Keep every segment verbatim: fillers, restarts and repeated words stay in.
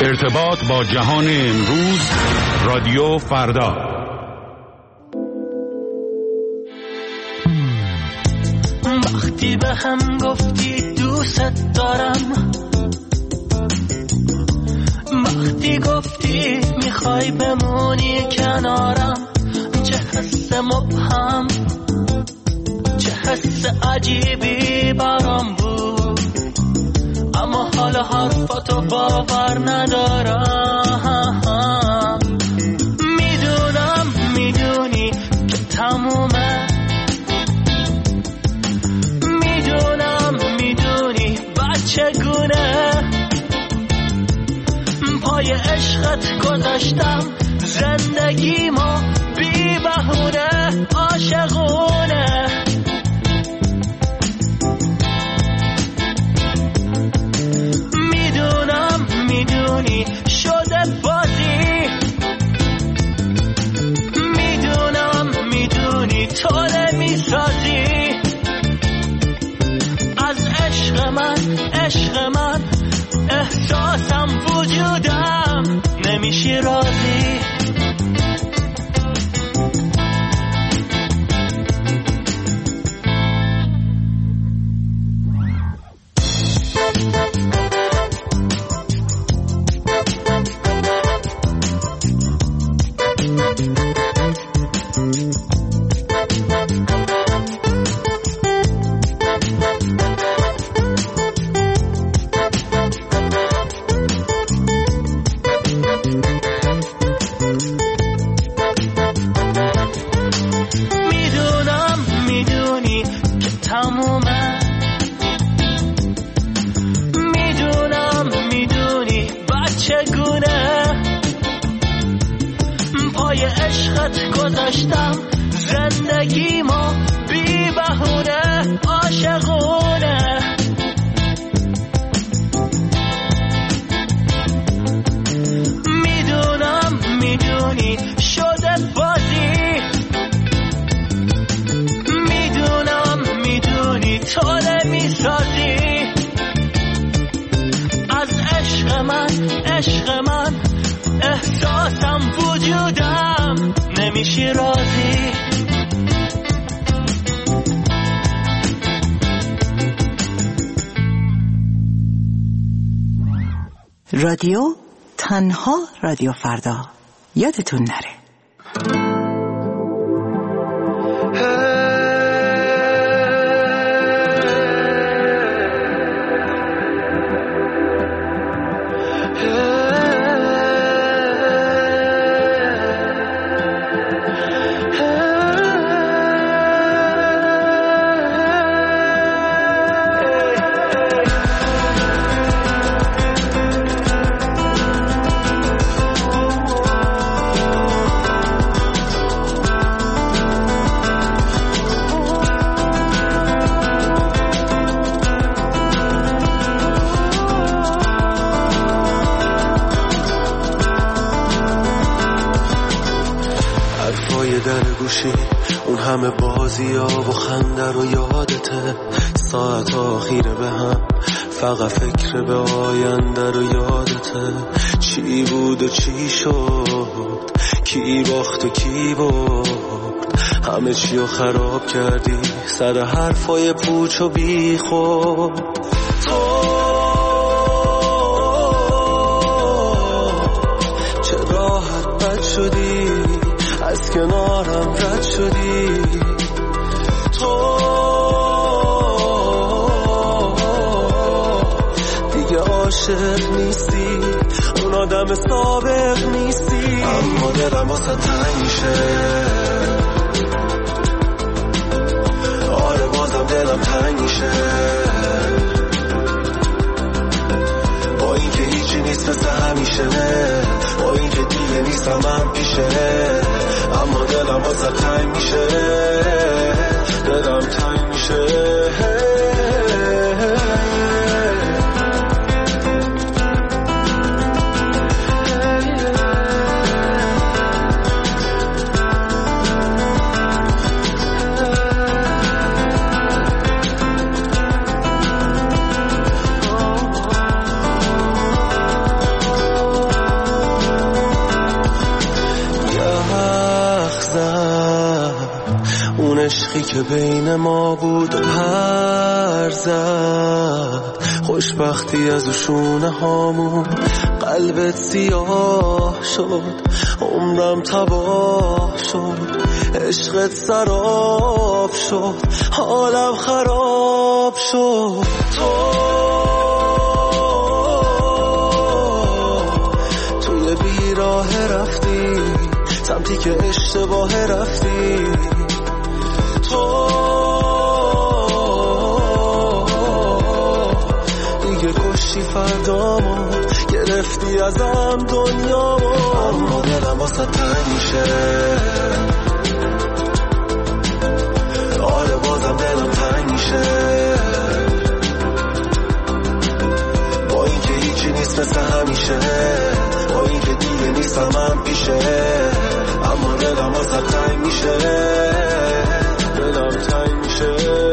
ارتباط با جهان امروز، رادیو فردا. وقتی به هم گفتی دوست دارم، وقتی گفتی میخوای بمونی کنارم، چه حس مبهم، چه حس عجیبی برام بود، اما حالا حرفاتو باور ندارم. میدونم میدونی که تمومه، میدونم میدونی بچگونه پای عشقت گذاشتم زندگی ما بی بهونه عاشقونه. میدونم میدونی شده بازی، میدونم میدونی تو نمیسازی از عشق من، عشق من احساسم وجودم نمیشی راضی. گذاشتم زندگی ما بی بهونه عاشقونه. میدونم میدونی شده بازی، میدونم میدونی تو نمیسازی از عشق من، عشق من احساسم وجودم نمیشی راضی. رادیو تنها رادیو فردا، یادتون نره. اون همه بازی ها و خنده رو یادته، ساعت آخیره به هم فقط فکر به آینده رو یادته. چی بود و چی شد، کی باخت و کی برد، همه چی رو خراب کردی سر حرفای پوچ و بی خود. تو چه راحت بد شدی، از کنارم رد شدی. تو دیگه عاشق نیستی، اون آدم سابق نیستی. اما دلم واسه تنگ میشه، آره بازم دلم تنگ میشه. با این که هیچی نیست مثل همیشه، با این که دیگه نیستم من پیشه، اما دلم واسه تنگ میشه، دلم تنگ میشه. که بین ما بود و پر زد، خوشبختی از شونه هامون قلبت سیاه شد، عمرم تباه شد، عشقت سراب شد، حالم خراب شد. تو توی بیراه رفتی سمتی که اشتباه رفتی، تو دیگه کشتی فردامو، گرفتی ازم دنیامو، اما دلم واسه تنگ میشه، آره بازم دلم تنگ میشه، با اینکه هیچی نیست مثل همیشه، با اینکه دیگه نیستم من پیشه، اما دلم واسه تنگ میشه، دلم تنگ میشه.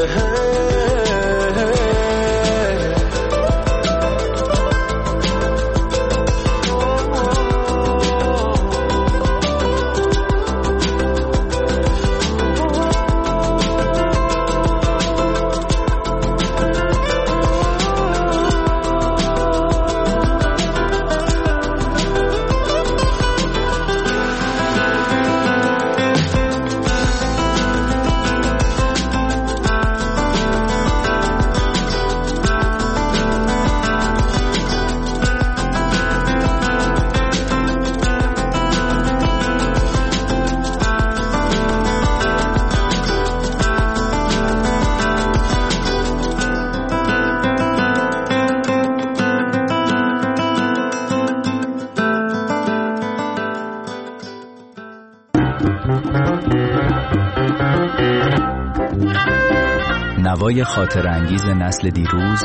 نوای خاطر انگیز نسل دیروز،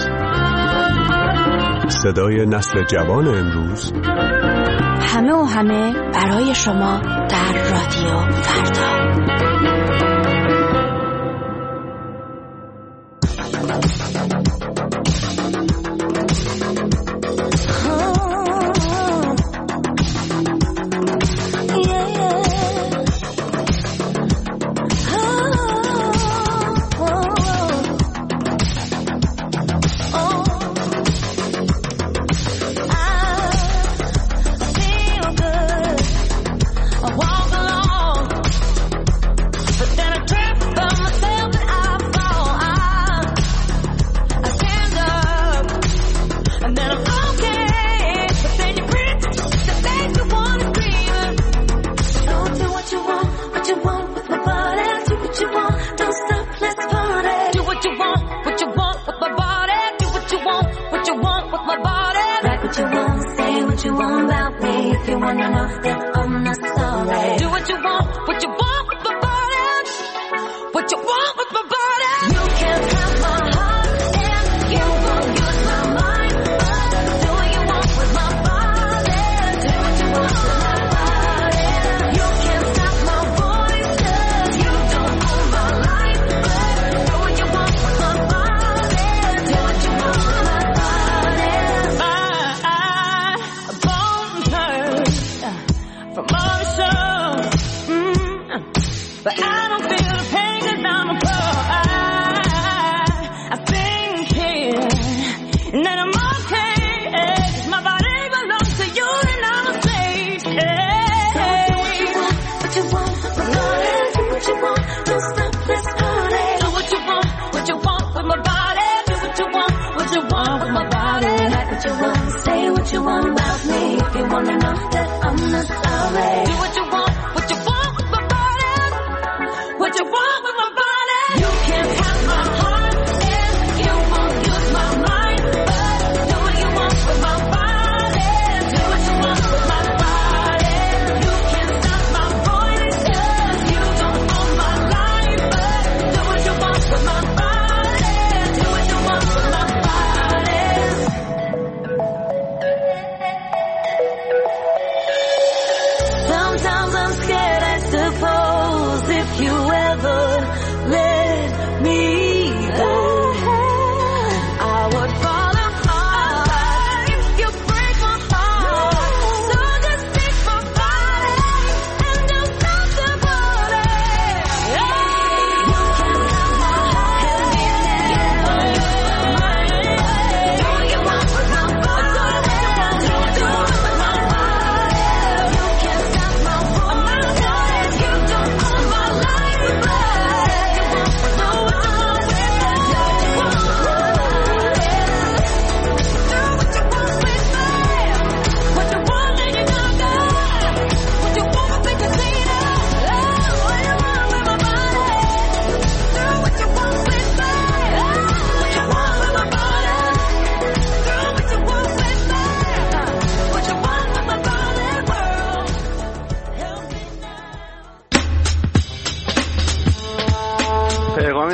صدای نسل جوان امروز، همه و همه برای شما در رادیو فردا.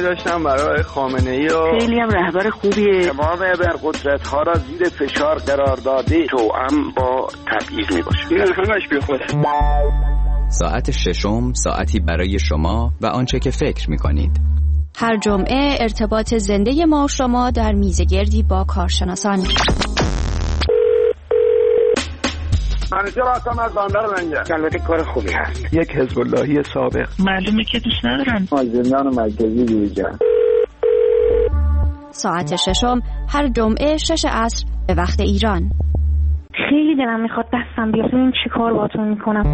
داشتم برای خامنه‌ای و خیلی هم رهبر خوبیه. تمام ابرقدرت‌ها را زیر فشار قرار داده توأم با تبعیض میباشه. این همش بی خوده. ساعت ششم ساعتی برای شما و آنچه که فکر می‌کنید. هر جمعه ارتباط زنده ما و شما در میزگردی با کارشناسان. منیجر هستم از بندر لنگر. البته کار خوبی هست. یک حزب اللهی سابق. معلومه که دوست ندارن. مازندران مرکزی دیجا. ساعت ششم هر جمعه شش عصر به وقت ایران. خیلی دلم میخواد دستم بیاد ببینم چی کار باهاتون میکنم.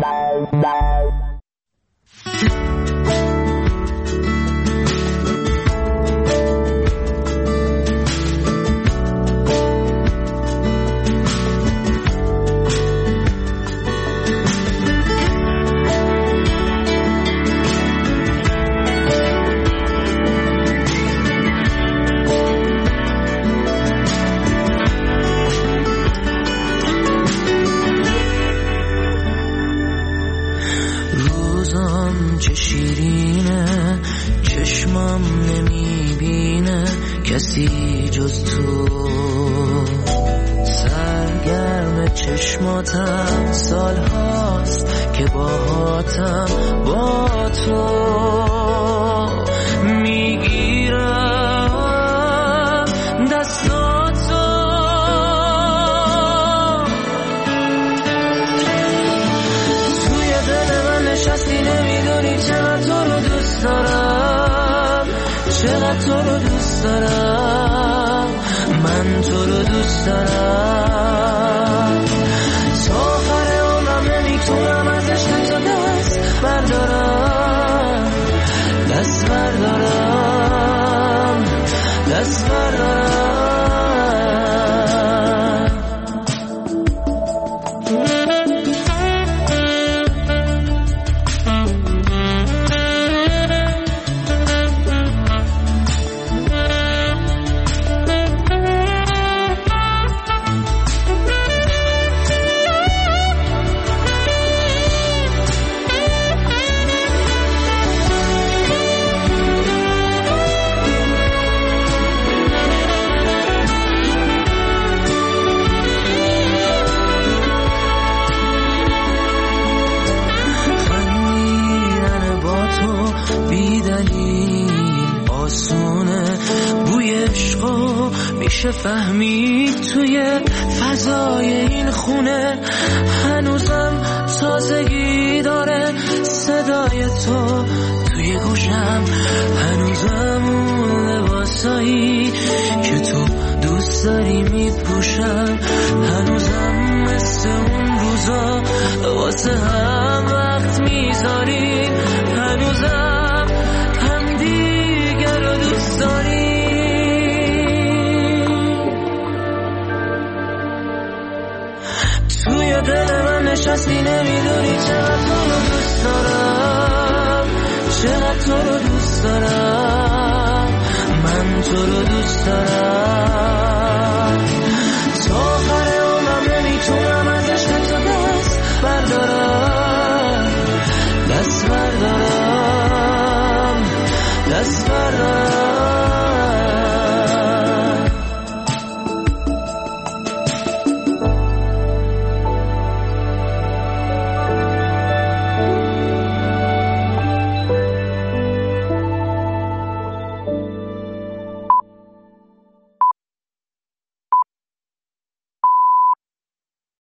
چه شیرینه چشمم نمیبینه کسی جز تو، سرگرم چشماتم سال هاست که باهاتم با تو میگیرم دستاتو، توی دل من نشستی نمیدونی چقدر تو رو دوست دارم، چقدر تو رو دوست دارم، من تو رو دوست دارم، تا آخر عمرم نمیتونم از عشق تو دست بردارم، دست بردارم، دست بردارم. میشه فهمید توی فضای این خونه، هنوزم تازگی داره صدای تو توی گوشم، هنوزم اون لباسایی که تو دوست داری میپوشم، هنوزم مثل اون روزا واسه هم وقت میذاری، هنوزم هم دیگر رو دوست داری. توی دل من نشستی نمیدونی چقدر تو رو دوست دارم، چقدر تو رو دوست دارم، من تو رو دوست دارم، تا آخر عمرم نمیتونم از عشق تو دست بردارم، دست بردارم، دست بردارم.